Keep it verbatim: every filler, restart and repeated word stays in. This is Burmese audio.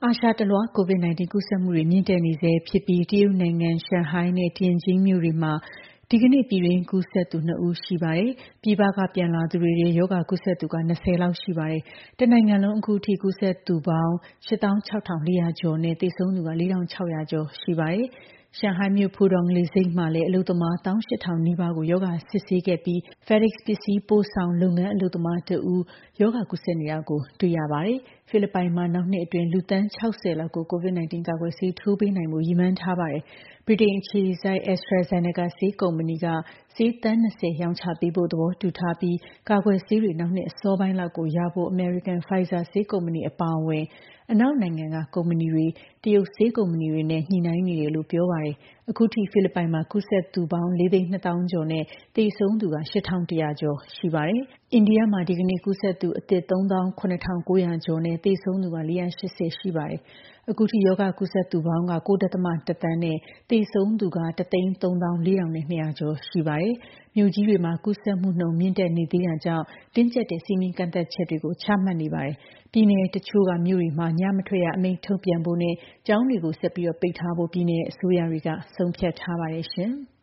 အာရှတလွှား ကိုဗစ် ၁၉ ကူးစက်မှုတွေ မြင့်တက်နေဆဲဖြစ်ပြီး တရုတ်နိုင်ငံ ရှန်ဟိုင်းနဲ့ တိန်ကျင်းမြို့တွေမှာ ဒီကနေ့ ပြည်တွင်းကူးစက်သူ နှစ် ဦးရှိပါတယ်။ ပြည်ပက ပြန်လာသူတွေထဲ ရောဂါကူးစက်သူက ၂၀ လောက်ရှိပါတယ်။ တနိုင်ငံလုံး အခုထိ ကူးစက်သူပေါင်း ၈၆,၄၀၀ ကျော်နဲ့ သေဆုံးသူက ၄,၆၀၀ ကျော်ရှိပါတယ်။ ရှန်ဟိုင်းမြို့ ပူဒေါင်လေဆိပ်မှာလည်း အလုပ်သမား ၁၈,၀၀၀ နီးပါးကို ရောဂါစစ်ဆေးခဲ့ပြီး FedEx ပစ္စည်းပို့ဆောင်လုပ်ငန်း အလုပ်သမားတဦး ရောဂါကူးစက်နေတာကို တွေ့ရပါတယ်။ ဖိလစ်ပိုင်မှာ နောက်နှစ်အတွင်း လူသန်း ၆၀ လောက်ကို ကိုဗစ် ၁၉ ကာကွယ်ဆေးထိုးပေးနိုင်ဖို့ ရည်မှန်းထားပါတယ်။ ဗြိတိန်အခြေစိုက် AstraZeneca ဆေးကုမ္ပဏီက ဆေးသန်း ၂၀ ရောင်းချပေးဖို့ သဘောတူထားပြီး ကာကွယ်ဆေးတွေ နောက်နှစ်အစောပိုင်းလောက်ကိုရဖို့ အမေရိကန် Pfizer ဆေးကုမ္ပဏီအပါအဝင် အနောက်နိုင်ငံက ကုမ္ပဏီတွေ၊ တရုတ်ဆေးကုမ္ပဏီတွေနဲ့ ညှိနှိုင်းနေတယ်လို့ ပြောပါတယ်။ အခုထိ ဖိလစ်ပိုင်မှာ ကူးစက်သူပေါင်း ၄၂၀,၀၀၀ ကျော်နဲ့ သေဆုံးသူက ၈,၁၀၀ ကျော်ရှိပါတယ်။ အိန္ဒိယမှာ ဒီကနေ့ ကူးစက်သူအသစ် ၃၇,၉၀၀ ကျော်နဲ့ သေဆုံးသူ ၄၈၀ ရှိပါတယ်။ အခုထိ ရောဂါကူးစက်သူပေါင်းက ၉.၁ သန်းနဲ့ သေဆုံးသူက ၁၃၄,၂၀၀ ကျော်ရှိပါတယ်။ မြို့ကြီးတွေမှာ ကူးစက်မှုနှုန်း မြင့်တက်နေသေးတာကြောင့် တင်းကြပ်တဲ့ စည်းမျဉ်းကန့်သတ်ချက်တွေ ချမှတ်နေပါတယ်။ ပြည်နယ်တချို့မြို့တွေမှာ ညမထွက်ရအမိန့်ထုတ်ပြန်ဖို့နဲ့ ကျောင်းတွေကို ဆက်ပိတ်ထားဖို့ ပြည်နယ်အစိုးရတွေက ဆုံးဖြတ်ထားပါတယ်ရှင်။